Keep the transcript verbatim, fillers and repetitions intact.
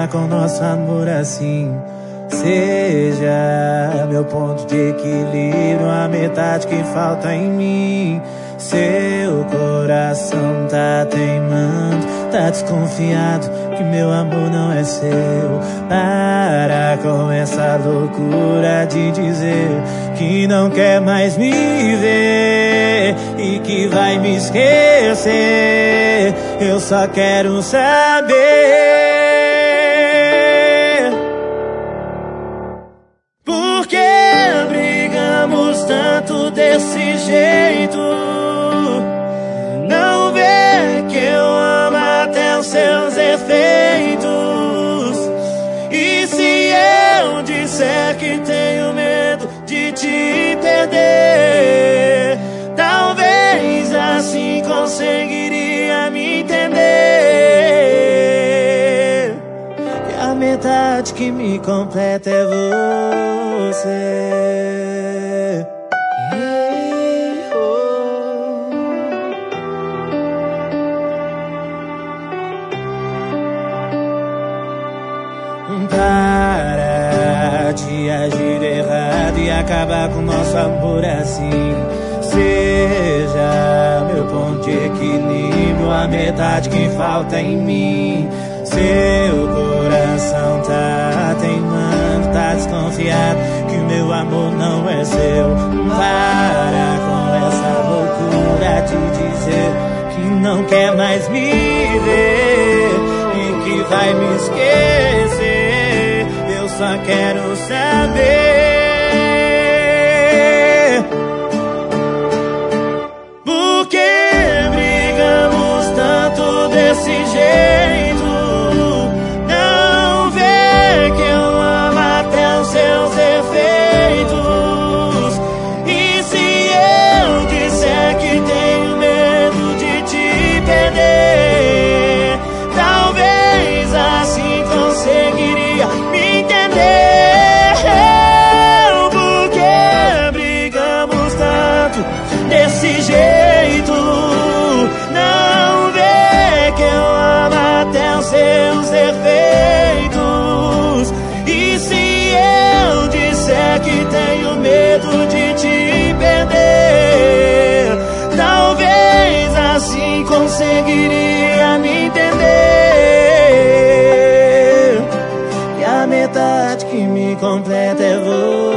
com nosso amor assim. Seja meu ponto de equilíbrio, a metade que falta em mim. Seu coração tá teimando, tá desconfiado que meu amor não é seu. Para com essa loucura de dizer que não quer mais me ver e que vai me esquecer. Eu só quero saber por que brigamos tanto desse jeito. Não vê que eu amo até os seus efeitos. E se eu disser que tenho medo de te perder, talvez assim conseguiria me entender. Que a metade que me completa é você. Para de agir errado e acabar com nosso amor assim. Seja meu ponto de equilíbrio, a metade que falta em mim. Seu coração tá teimando, tá desconfiado que o meu amor não é seu. Para com essa loucura de dizer que não quer mais me ver e que vai me esquecer. Só quero saber por que brigamos tanto desse jeito. Não vê que eu amo até os seus efeitos. E se eu disser que tenho medo de te perder, talvez assim conseguiria me entender. Porque brigamos tanto desse jeito. Não vê que eu amo até os seus defeitos. E se eu disser que tenho medo de te perder, talvez assim conseguiria me entender. A metade que me completa é você.